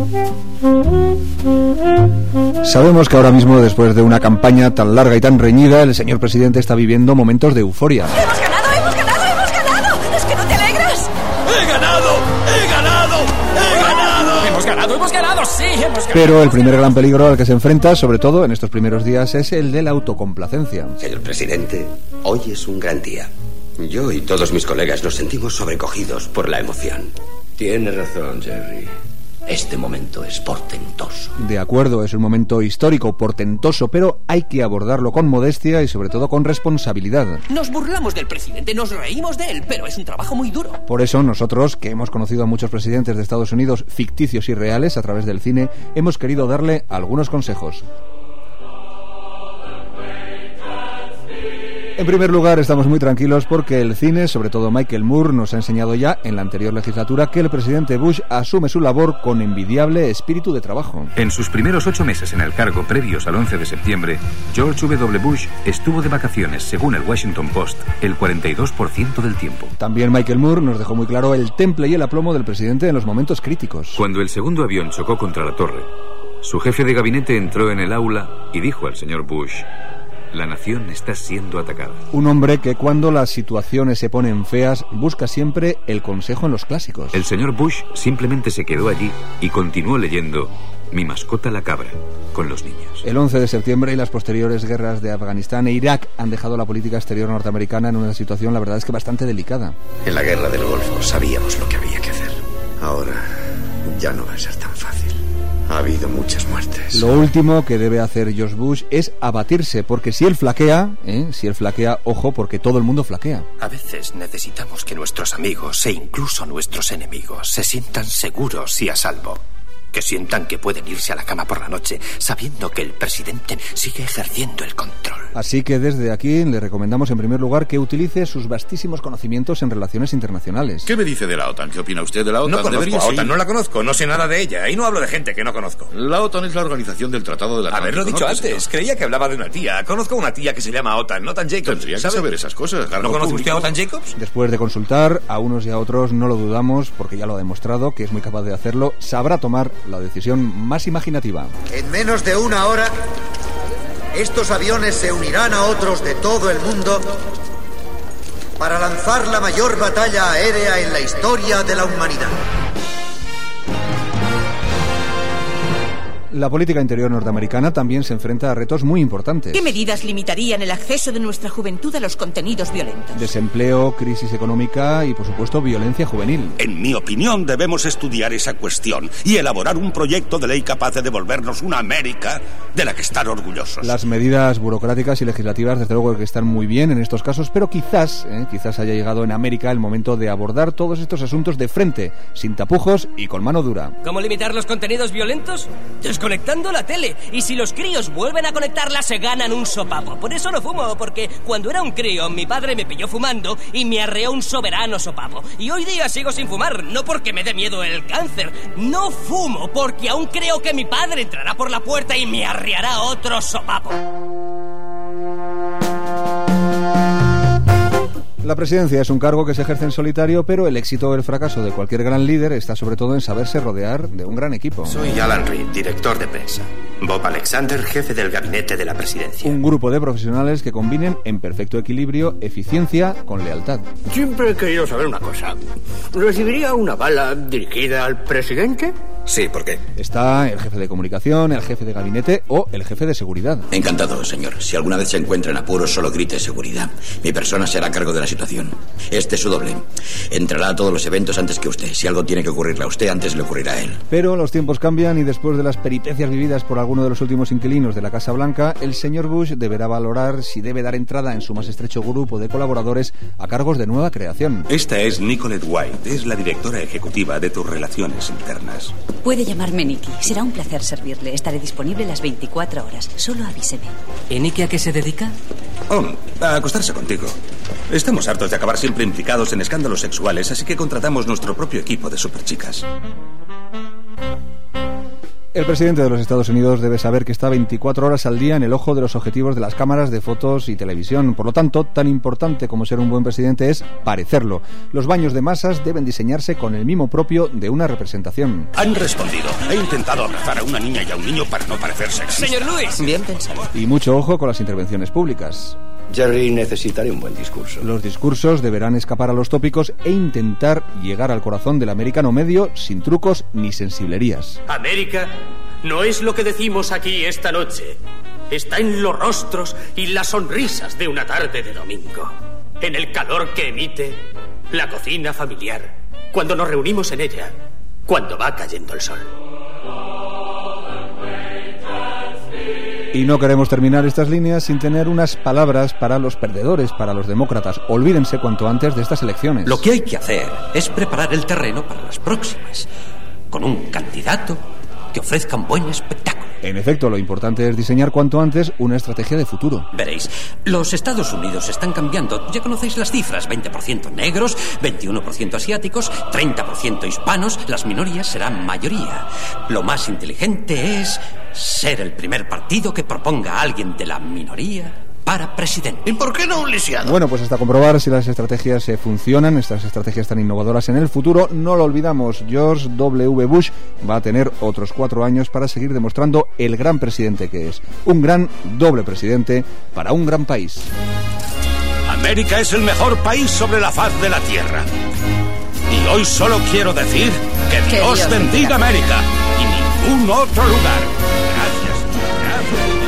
Sabemos que ahora mismo, después de una campaña tan larga y tan reñida, el señor presidente está viviendo momentos de euforia. ¡Hemos ganado, hemos ganado, hemos ganado! ¿Es que no te alegras? ¡He ganado! ¡He ganado! ¡He ganado! ¡Hemos ganado! ¡Sí, hemos ganado! Pero el primer gran peligro al que se enfrenta, sobre todo en estos primeros días, es el de la autocomplacencia. Señor presidente, hoy es un gran día. Yo y todos mis colegas nos sentimos sobrecogidos por la emoción. Tiene razón, Jerry. Este momento es portentoso. De acuerdo, es un momento histórico, portentoso, pero hay que abordarlo con modestia y sobre todo con responsabilidad. Nos burlamos del presidente, nos reímos de él, pero es un trabajo muy duro. Por eso nosotros, que hemos conocido a muchos presidentes de Estados Unidos ficticios y reales a través del cine, hemos querido darle algunos consejos. En primer lugar, estamos muy tranquilos porque el cine, sobre todo Michael Moore, nos ha enseñado ya en la anterior legislatura que el presidente Bush asume su labor con envidiable espíritu de trabajo. En sus primeros 8 meses en el cargo previos al 11 de septiembre, George W. Bush estuvo de vacaciones, según el Washington Post, el 42% del tiempo. También Michael Moore nos dejó muy claro el temple y el aplomo del presidente en los momentos críticos. Cuando el segundo avión chocó contra la torre, su jefe de gabinete entró en el aula y dijo al señor Bush: la nación está siendo atacada. Un hombre que cuando las situaciones se ponen feas busca siempre el consejo en los clásicos. El señor Bush simplemente se quedó allí y continuó leyendo Mi mascota la cabra con los niños. El 11 de septiembre y las posteriores guerras de Afganistán e Irak han dejado la política exterior norteamericana en una situación, la verdad es que bastante delicada. En la guerra del Golfo sabíamos lo que había que hacer. Ahora ya no va a ser tan fácil. Ha habido muchas muertes. Lo último que debe hacer George Bush es abatirse, porque si él flaquea, ojo, porque todo el mundo flaquea. A veces necesitamos que nuestros amigos e incluso nuestros enemigos se sientan seguros y a salvo. Que sientan que pueden irse a la cama por la noche sabiendo que el presidente sigue ejerciendo el control. Así que desde aquí le recomendamos en primer lugar que utilice sus vastísimos conocimientos en relaciones internacionales. ¿Qué me dice de la OTAN? ¿Qué opina usted de la OTAN? No conozco a OTAN, no la conozco, no sé nada de ella. Y no hablo de gente que no conozco. La OTAN es la organización del Tratado del Atlántico. Haberlo dicho antes, señor. Creía que hablaba de una tía. Conozco a una tía que se llama OTAN, OTAN Jacobs. Tendría que saber esas cosas. ¿No conoce usted a OTAN Jacobs? Después de consultar a unos y a otros, no lo dudamos, porque ya lo ha demostrado, que es muy capaz de hacerlo, sabrá tomar la decisión más imaginativa. En menos de una hora, estos aviones se unirán a otros de todo el mundo para lanzar la mayor batalla aérea en la historia de la humanidad. La política interior norteamericana también se enfrenta a retos muy importantes. ¿Qué medidas limitarían el acceso de nuestra juventud a los contenidos violentos? Desempleo, crisis económica y, por supuesto, violencia juvenil. En mi opinión, debemos estudiar esa cuestión y elaborar un proyecto de ley capaz de devolvernos una América de la que estar orgullosos. Las medidas burocráticas y legislativas, desde luego, que están muy bien en estos casos, pero quizás haya llegado en América el momento de abordar todos estos asuntos de frente, sin tapujos y con mano dura. ¿Cómo limitar los contenidos violentos? Desconectando la tele. Y si los críos vuelven a conectarla, se ganan un sopapo. Por eso no fumo, porque cuando era un crío, mi padre me pilló fumando y me arreó un soberano sopapo. Y hoy día sigo sin fumar, no porque me dé miedo el cáncer. No fumo porque aún creo que mi padre entrará por la puerta y me arreará otro sopapo. La presidencia es un cargo que se ejerce en solitario, pero el éxito o el fracaso de cualquier gran líder está sobre todo en saberse rodear de un gran equipo. Soy Alan Reed, director de prensa. Bob Alexander, jefe del gabinete de la presidencia. Un grupo de profesionales que combinen en perfecto equilibrio eficiencia con lealtad. Siempre he querido saber una cosa. ¿Recibiría una bala dirigida al presidente? Sí, ¿por qué? Está el jefe de comunicación, el jefe de gabinete o el jefe de seguridad. Encantado, señor. Si alguna vez se encuentra en apuros, solo grite seguridad. Mi persona se hará cargo de la situación. Este es su doble. Entrará a todos los eventos antes que usted. Si algo tiene que ocurrirle a usted, antes le ocurrirá a él. Pero los tiempos cambian y después de las peripecias vividas por alguno de los últimos inquilinos de la Casa Blanca, el señor Bush deberá valorar si debe dar entrada en su más estrecho grupo de colaboradores a cargos de nueva creación. Esta es Nicolette White. Es la directora ejecutiva de tus relaciones internas. Puede llamarme Nikki. Será un placer servirle. Estaré disponible las 24 horas. Solo avíseme. ¿Y Nikki a qué se dedica? A acostarse contigo. Estamos hartos de acabar siempre implicados en escándalos sexuales, así que contratamos nuestro propio equipo de superchicas. El presidente de los Estados Unidos debe saber que está 24 horas al día en el ojo de los objetivos de las cámaras de fotos y televisión. Por lo tanto, tan importante como ser un buen presidente es parecerlo. Los baños de masas deben diseñarse con el mimo propio de una representación. Han respondido. He intentado abrazar a una niña y a un niño para no parecer sexista. Señor Lewis. Bien pensado. Y mucho ojo con las intervenciones públicas. Jerry, necesitaré un buen discurso. Los discursos deberán escapar a los tópicos e intentar llegar al corazón del americano medio sin trucos ni sensiblerías. América no es lo que decimos aquí esta noche. Está en los rostros y las sonrisas de una tarde de domingo. En el calor que emite la cocina familiar. Cuando nos reunimos en ella. Cuando va cayendo el sol. Y no queremos terminar estas líneas sin tener unas palabras para los perdedores, para los demócratas. Olvídense cuanto antes de estas elecciones. Lo que hay que hacer es preparar el terreno para las próximas, con un candidato que ofrezca un buen espectáculo. En efecto, lo importante es diseñar cuanto antes una estrategia de futuro. Veréis, los Estados Unidos están cambiando. Ya conocéis las cifras: 20% negros, 21% asiáticos, 30% hispanos. Las minorías serán mayoría. Lo más inteligente es ser el primer partido que proponga a alguien de la minoría para presidente. ¿Y por qué no un lisiado? Bueno, pues hasta comprobar si las estrategias funcionan, estas estrategias tan innovadoras en el futuro, no lo olvidamos, George W. Bush va a tener otros 4 años para seguir demostrando el gran presidente que es. Un gran doble presidente para un gran país. América es el mejor país sobre la faz de la tierra. Y hoy solo quiero decir que Dios bendiga América y ningún otro lugar. Gracias.